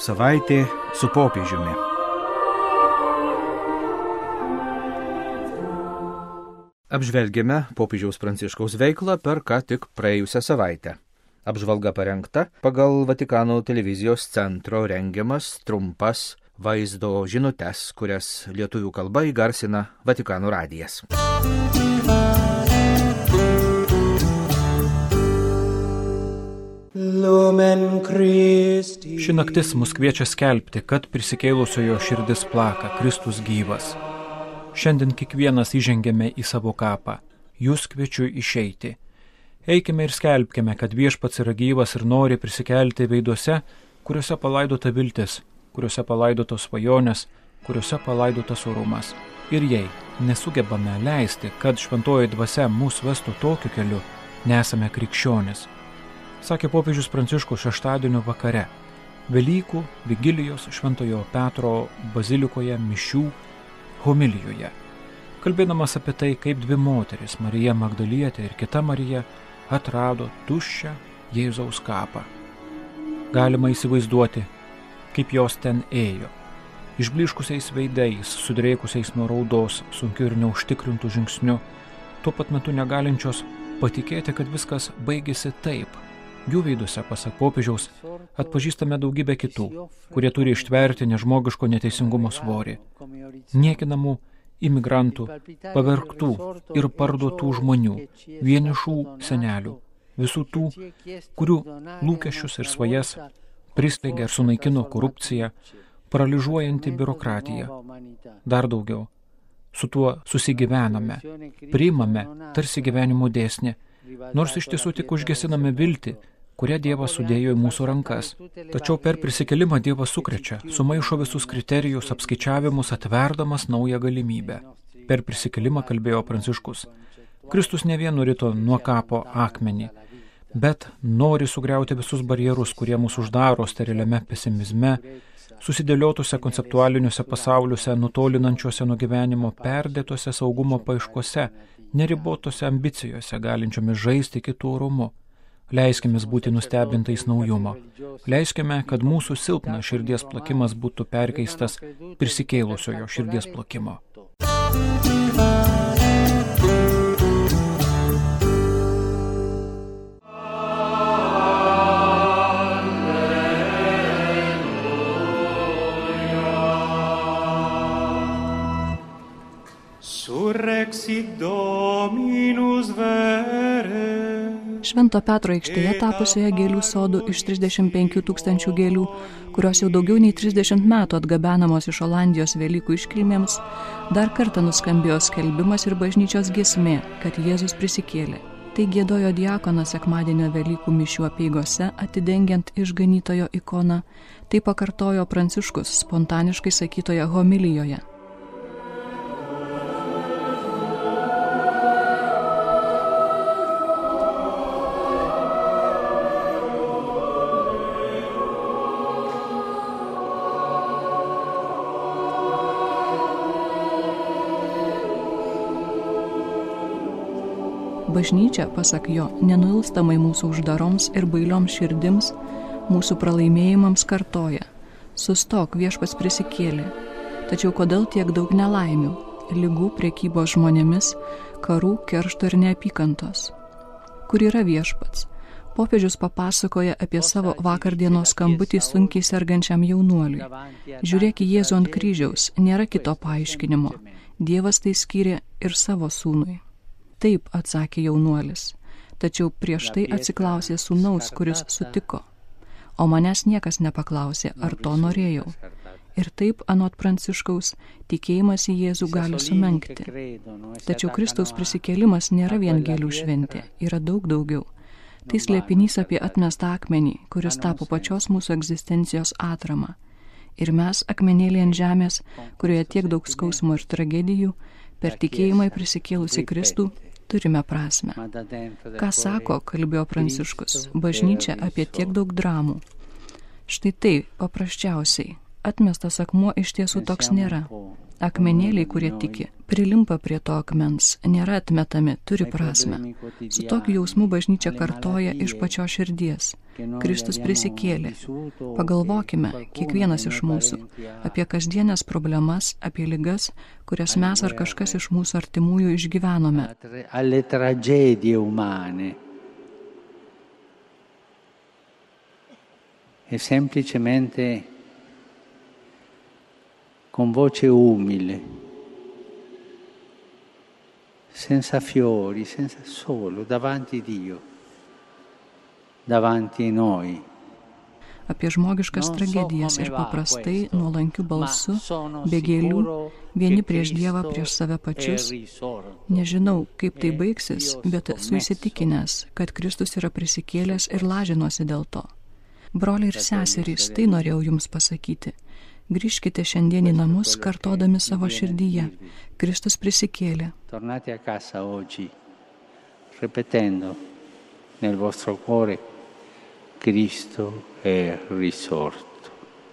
savaitė su popiežiumi. Apžvelgėme popiežiaus Pranciškaus veiklą per ką tik praėjusią savaitę. Apžvalga parengta pagal Vatikano televizijos centro rengiamas trumpas vaizdo žinutes, kurias lietuvių kalba įgarsina Vatikano radijas. Ši naktis mus kviečia skelbti, kad prisikėlusiojo širdis plaka, Kristus gyvas. Šiandien kiekvienas įžengėme į savo kapą. Jūs kviečiu išeiti. Eikime ir skelbkime, kad Viešpats yra gyvas ir nori prisikelti veiduose, kuriuose palaidota viltis, kuriuose palaidotos svajonės, kuriuose palaidotas orumas. Ir jei nesugebame leisti, kad šventoji dvasia mūsų vestų tokiu keliu, nesame krikščionis, sakė popiežius Pranciškus šeštadienio vakare, Velykų vigilijos Šventojo Petro bazilikoje mišių homilijoje, kalbėdamas apie tai, kaip dvi moteris, Marija Magdalietė ir kita Marija, atrado tuščią Jėzaus kapą. Galima įsivaizduoti, kaip jos ten ėjo, išblyškusiais veidais, sudrėkusiais nuo raudos, sunkiu ir neužtikrintų žingsniu, tuo pat metu negalinčios patikėti, kad viskas baigėsi taip. Jų veiduose, pasak popiežiaus, atpažįstame daugybę kitų, kurie turi ištverti nežmogiško neteisingumo svorį, niekinamų imigrantų, pavergtų ir parduotų žmonių, vienišų senelių, visų tų, kurių lūkesčius ir svajas prislėgė ir sunaikino korupcija, paralyžuojanti biurokratija. Dar daugiau, su tuo susigyvename, priimame tarsi gyvenimo dėsnį, nors iš tiesų tik užgesiname viltį, kurią Dievas sudėjo į mūsų rankas. Tačiau per prisikėlimą Dievas sukrečia, sumaišo visus kriterijus, apskaičiavimus, atverdamas naują galimybę. Per prisikėlimą kalbėjo Pranciškus. Kristus ne vien nurito nuo kapo akmenį, bet nori sugriauti visus barjerus, kurie mūsų uždaro steriliame pesimizme, susidėliotose konceptualiniuose pasauliuose, nutolinančiuose nuo gyvenimo, perdėtose saugumo paieškose, neribotose ambicijose, galinčiomis žaisti kitų orumu. Leiskime būti nustebintais naujumo. Leiskime, kad mūsų silpnas širdies plakimas būtų perkeistas prisikėlusiojo širdies plakimo. Surrexit Dominus vere. Švento Petro aikštėje tapusioje gėlių sodų iš 35 000 gėlių, kurios jau daugiau nei 30 metų atgabenamos iš Olandijos Velykų iškilmėms, dar kartą nuskambėjo skelbimas ir bažnyčios giesmė, kad Jėzus prisikėlė. Tai giedojo diakonas sekmadienio Velykų mišių apeigose, atidengiant išganytojo ikoną, tai pakartojo Pranciškus spontaniškai sakytoje homilijoje. Bažnyčia, pasak jo, nenuilstamai mūsų uždaroms ir bailioms širdims, mūsų pralaimėjimams kartoja. Sustok, Viešpats prisikėlė. Tačiau kodėl tiek daug nelaimių, ligų, prekybos žmonėmis, karų, keršto ir neapykantos? Kur yra Viešpats? Popiežius papasakoja apie savo vakardienos skambutį sunkiai sergančiam jaunuoliui. Žiūrėk į Jėzų ant kryžiaus, nėra kito paaiškinimo. Dievas tai skyrė ir savo sūnui. Taip, atsakė jaunuolis, tačiau prieš tai atsiklausė sūnaus, kuris sutiko. O manęs niekas nepaklausė, ar to norėjau. Ir taip, anot Pranciškaus, tikėjimas į Jėzų gali sumenkti. Tačiau Kristaus prisikėlimas nėra vien gėlių šventė, yra daug daugiau. Tai slėpinys apie atmestą akmenį, kuris tapo pačios mūsų egzistencijos atrama. Ir mes, akmenėlį ant žemės, kurioje tiek daug skausmo ir tragedijų, per tikėjimą į prisikėlusį Kristų, turime prasmę. Ką sako, kalbėjo Pranciškus, bažnyčia apie tiek daug dramų. Štai tai, paprasčiausiai, atmestas akmuo iš tiesų toks nėra. Akmenėliai, kurie tiki, prilimpa prie to akmens, nėra atmetami, turi prasme. Su tokiu jausmu bažnyčia kartoja iš pačios širdies. Kristus prisikėlė. Pagalvokime, kiekvienas iš mūsų, apie kasdienės problemas, apie ligas, kurias mes ar kažkas iš mūsų artimųjų išgyvenome. Alle tragedie umane. E semplicemente con voce umile, senza fiori, senza solo, davanti Dio, davanti noi. Apie žmogiškas tragedijas ir paprastai, nuolankiu balsu, be gėlių, vieni prieš Dievą, prieš save pačius. Nežinau, kaip tai baigsis, bet esu įsitikinęs, kad Kristus yra prisikėlęs ir lažinuosi dėl to. Broliai ir seserys, tai norėjau jums pasakyti. Grįžkite šiandien į namus, kartodami savo širdyje. Kristus prisikėlė. Tornate a casa oggi, ripetendo nel vostro cuore, Cristo è risorto.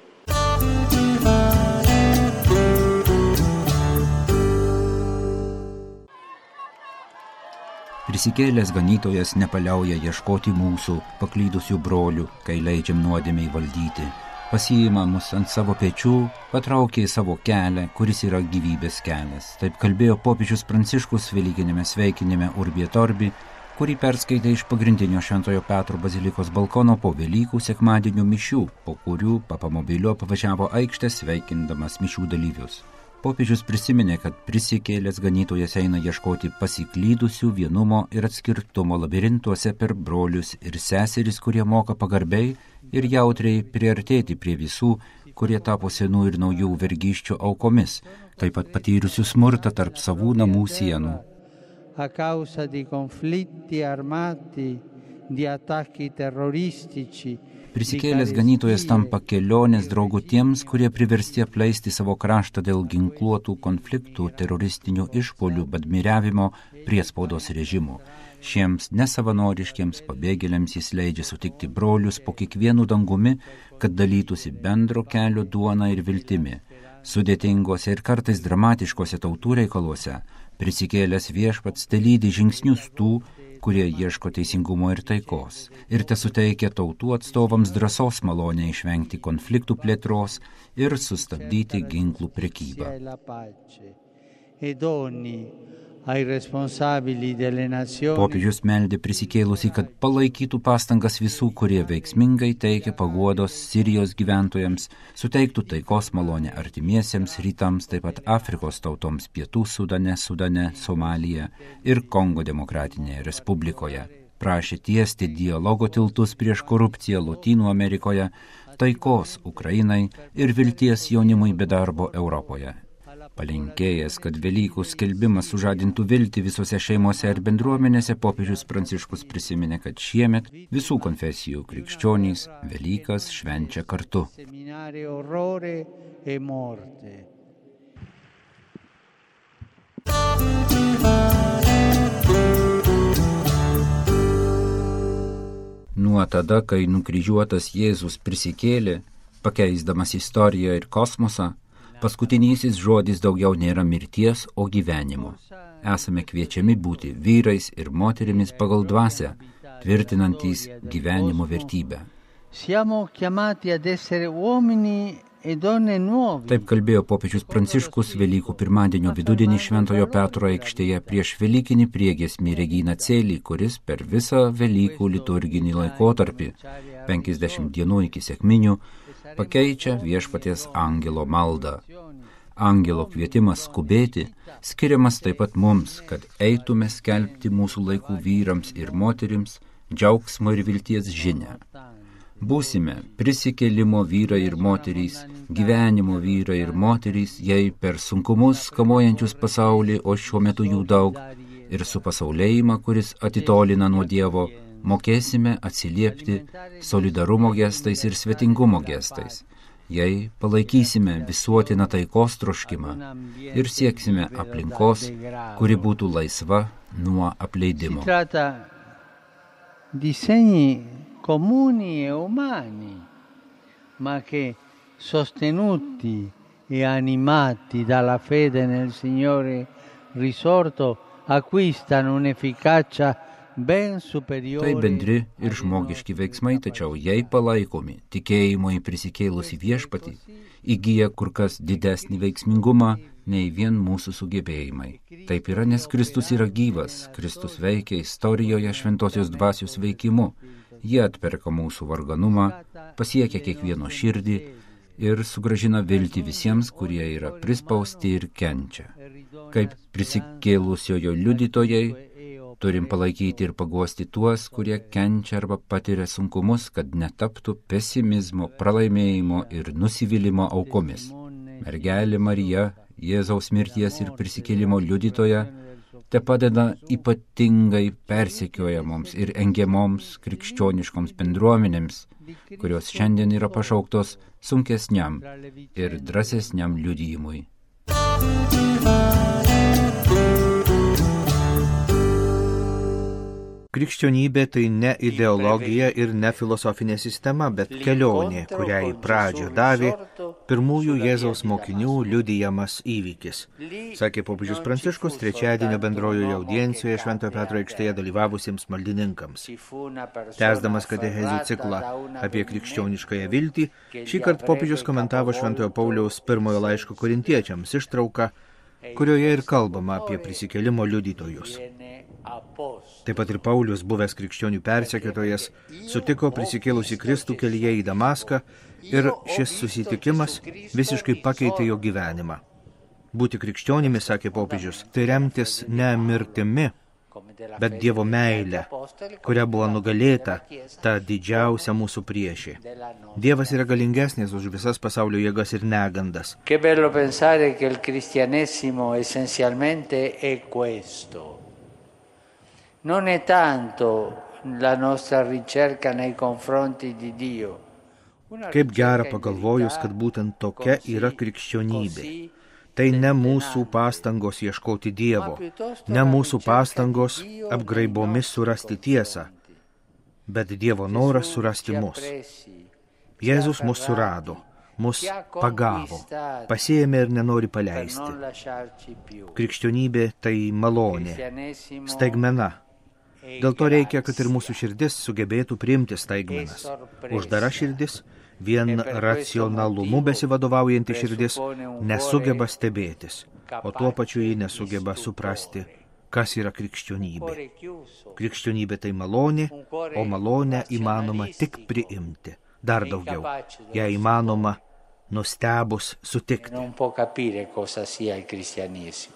Prisikėlęs ganytojas nepaliauja ieškoti mūsų, paklydusių brolių, kai leidžiam nuodėmei valdyti. Pasiima mus ant savo pečių, patraukė į savo kelią, kuris yra gyvybės kelias. Taip kalbėjo popiežius Pranciškus velykinėme sveikinime Urbi et Orbi, kurį perskaitė iš pagrindinio Šventojo Petro bazilikos balkono po Velykų sekmadienio mišių, po kurių papamobiliu apvažiavo aikštę sveikindamas mišių dalyvius. Popiežius prisiminė, kad prisikėlęs ganytojas eina ieškoti pasiklydusių vienumo ir atskirtumo labirintuose per brolius ir seseris, kurie moka pagarbiai ir jautriai priartėti prie visų, kurie tapo senų ir naujų vergyščių aukomis, taip pat patyrusių smurtą tarp savų namų sienų. A causa di conflitti armati, di attacchi terroristici. Prisikėlęs ganytojas tampa kelionės draugu tiems, kurie priversti apleisti savo kraštą dėl ginkluotų konfliktų, teroristinių išpuolių, badmiriavimo, priespaudos režimų. Šiems nesavanoriškiems pabėgėliams jis leidžia sutikti brolius po kiekvienu dangumi, kad dalytųsi bendro kelio duona ir viltimi. Sudėtingose ir kartais dramatiškose tautų reikaluose prisikėlęs viešpats telydi žingsnius tų, kurie ieško teisingumo ir taikos, ir tesuteikia tautų atstovams drąsos malonę išvengti konfliktų plėtros ir sustabdyti ginklų prekybą. Popiežius meldė prisikėlusį, kad palaikytų pastangas visų, kurie veiksmingai teikia paguodos Sirijos gyventojams, suteiktų taikos malonę artimiesiems rytams, taip pat Afrikos tautoms Pietų Sudane, Somalija ir Kongo Demokratinėje Respublikoje. Prašė tiesti dialogo tiltus prieš korupciją Lotynų Amerikoje, taikos Ukrainai ir vilties jaunimui be darbo Europoje. Palinkėjęs, kad Velykų skelbimas sužadintų viltį visose šeimose ir bendruomenėse, popiežius Pranciškus prisiminė, kad šiemet visų konfesijų krikščionys Velykas švenčia kartu. Nuo tada, kai nukryžiuotas Jėzus prisikėlė, pakeisdamas istoriją ir kosmosą, paskutinysis žodis daugiau nėra mirties, o gyvenimo. Esame kviečiami būti vyrais ir moterimis pagal dvasią, tvirtinantys gyvenimo vertybę. Taip kalbėjo popiežius Pranciškus Velykų pirmadienio vidudienį Šventojo Petro aikštėje prieš velykinį priegiesmį Regina Coeli, kuris per visą Velykų liturginį laikotarpį, 50 dienų iki sekminių, pakeičia viešpaties angelo maldą. Angelo kvietimas skubėti skiriamas taip pat mums, kad eitume skelbti mūsų laikų vyrams ir moterims džiaugsmo ir vilties žinią. Būsime prisikėlimo vyrai ir moterys, gyvenimo vyrai ir moterys, jei per sunkumus kamuojančius pasaulį, o šiuo metu jų daug, ir su pasaulėjimą, kuris atitolina nuo Dievo, mokėsime atsiliepti solidarumo gestais ir svetingumo gestais, jei palaikysime visuotiną taikos troškimą ir sieksime aplinkos, kuri būtų laisva nuo apleidimo. Di segni comuni e umani, ma che sostenuti e animati dalla fede nel Signore risorto acquistano un'efficacia ben superiore. Tai bendri ir žmogiški veiksmai, tačiau jei palaikomi tikėjimo į prisikėlusį viešpatį, įgyja kur kas didesnį veiksmingumą nei vien mūsų sugebėjimai. Taip yra, nes Kristus yra gyvas, Kristus veikia istorijoje šventosios dvasios veikimu. Jie atperka mūsų varganumą, pasiekia kiekvieno širdį ir sugrąžina viltį visiems, kurie yra prispausti ir kenčia. Kaip prisikėlusiojo liudytojai, turim palaikyti ir paguosti tuos, kurie kenčia arba patiria sunkumus, kad netaptų pesimizmo, pralaimėjimo ir nusivylimo aukomis. Mergelė Marija, Jėzaus mirties ir prisikėlimo liudytoja, te padeda ypatingai persekiojamoms ir engiamoms krikščioniškoms bendruomenėms, kurios šiandien yra pašauktos sunkesniam ir drąsesniam liudijimui. Krikščionybė tai ne ideologija ir ne filosofinė sistema, bet kelionė, kuriai pradžią davė pirmųjų Jėzaus mokinių liudijamas įvykis, sakė popiežius Pranciškus trečiadienio bendrojoje audiencijoje Šventojo Petro aikštėje dalyvavusiems maldininkams. Tęsdamas katechezių ciklą apie krikščioniškąją viltį, šįkart popiežius komentavo Šventojo Pauliaus pirmojo laiško korintiečiams ištrauką, kurioje ir kalbama apie prisikėlimo liudytojus. Taip pat ir Paulius, buvęs krikščionių persekiotojas, sutiko prisikėlusį Kristų kelyje į Damaską ir šis susitikimas visiškai pakeitė jo gyvenimą. Būti krikščionimi, sakė popiežius, tai remtis ne mirtimi, bet Dievo meilė, kuria buvo nugalėta ta didžiausia mūsų priešė. Dievas yra galingesnis už visas pasaulio jėgas ir negandas. Che bello pensare che il cristianesimo essenzialmente è questo. Non è tanto la nostra ricerca nei confronti di Dio. Kaip gera pagalvojus, kad būtent tokia yra krikščionybė. Tai ne mūsų pastangos ieškoti Dievo, ne mūsų pastangos apgraibomis surasti tiesą, bet Dievo noras surasti mus. Jėzus mus surado, mus pagavo, pasiėmė ir nenori paleisti. Krikščionybė tai malonė, staigmena. Dėl to reikia, kad ir mūsų širdis sugebėtų priimti staigmenas. Uždara širdis, vien racionalumu besivadovaujanti širdis, nesugeba stebėtis, o tuo pačiu jį nesugeba suprasti, kas yra krikščionybė. Krikščionybė tai malonė, o malonę įmanoma tik priimti. Dar daugiau, ją įmanoma nustebus sutikti. Non può capire cosa sia il cristianesimo.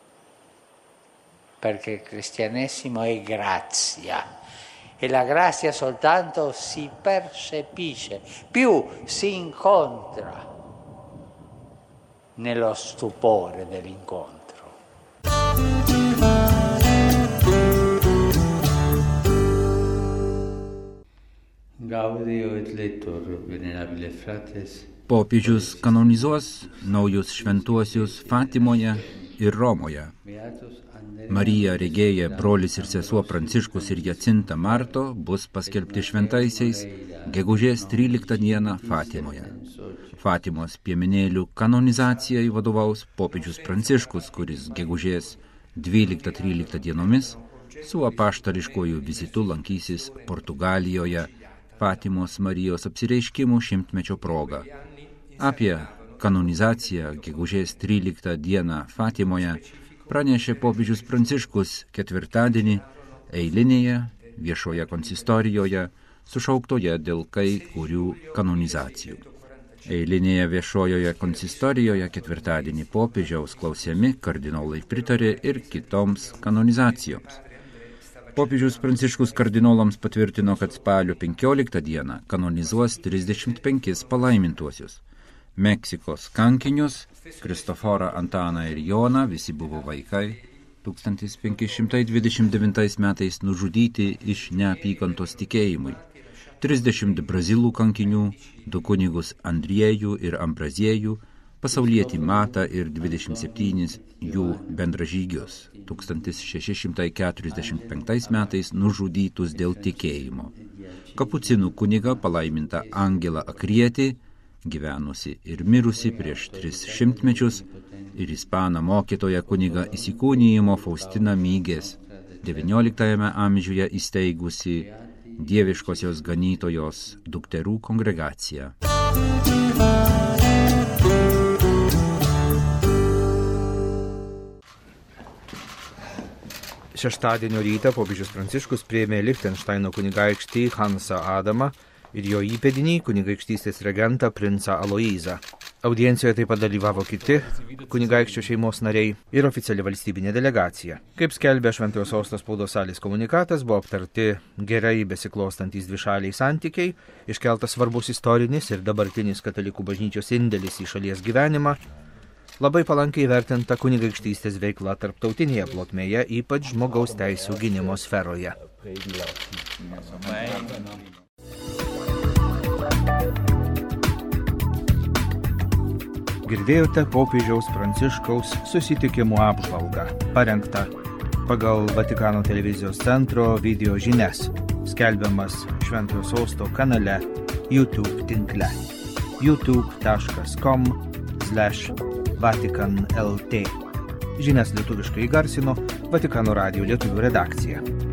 Perché il cristianesimo è grazia e la grazia soltanto si percepisce, più si incontra nello stupore dell'incontro. Gaudio et lector, venerabile frates. Popiežius kanonizuos naujus šventuosius Fatimoje ir Romoje. Marija Regėja, brolis ir sesuo Pranciškus ir Jacinta Marto bus paskelbti šventaisiais gegužės 13 dieną Fatimoje. Fatimos piemenėlių kanonizacijai vadovaus popiežius Pranciškus, kuris gegužės 12-13 dienomis su apaštališkuoju vizitu lankysis Portugalijoje Fatimos Marijos apsireiškimų 100-mečio proga. Apie kanonizaciją gegužės 13 dieną Fatimoje pranešė popiežius Pranciškus ketvirtadienį eilinėje viešoje konsistorijoje sušauktoje dėl kai kurių kanonizacijų. Eilinėje viešojoje konsistorijoje ketvirtadienį popiežiaus klausiami kardinolai pritarė ir kitoms kanonizacijoms. Popiežius Pranciškus kardinolams patvirtino, kad spalio 15 dieną kanonizuos 35 palaimintuosius. Meksikos kankinius, Kristoforą, Antaną ir Joną, visi buvo vaikai, 1529 metais nužudyti iš neapykantos tikėjimui. 30 brazilų kankinių, 2 kunigus Andriejų ir Ambraziejų, pasaulietį Matą ir 27 jų bendražygius, 1645 metais nužudytus dėl tikėjimo. Kapucinų kunigą palaimintą Angelą Akrietį, gyvenusi ir mirusi prieš 300 mečius, ir ispaną mokytoją kunigą įsikūnijimo Faustiną Mygės, XIX amžiuje įsteigusi Dieviškosios ganytojos dukterų kongregaciją. Šeštadienio rytą popiežius Pranciškus priėmė Lichtenšteino kunigaikštį Hansą Adamą ir jo įpėdinį kunigaikštystės regentą princą Aloyzą. Audiencijoje taip pat dalyvavo kiti kunigaikščio šeimos nariai ir oficiali valstybinė delegacija. Kaip skelbė Šventojo Sosto spaudos salės komunikatas, buvo aptarti gerai besiklostantys dvišaliai santykiai, iškeltas svarbus istorinis ir dabartinis katalikų bažnyčios indėlis į šalies gyvenimą, labai palankiai vertinta kunigaikštystės veikla tarptautinėje plotmėje, ypač žmogaus teisių gynimo sferoje. Girdėjote popiežiaus Pranciškaus susitikimų apžvalgą, parengtą pagal Vatikano televizijos centro video žinias, skelbiamas Šventojo Sosto kanale YouTube tinkle youtube.com/Vatican LT. Žinias lietuviškai įgarsino Vatikano radijo lietuvių redakcija.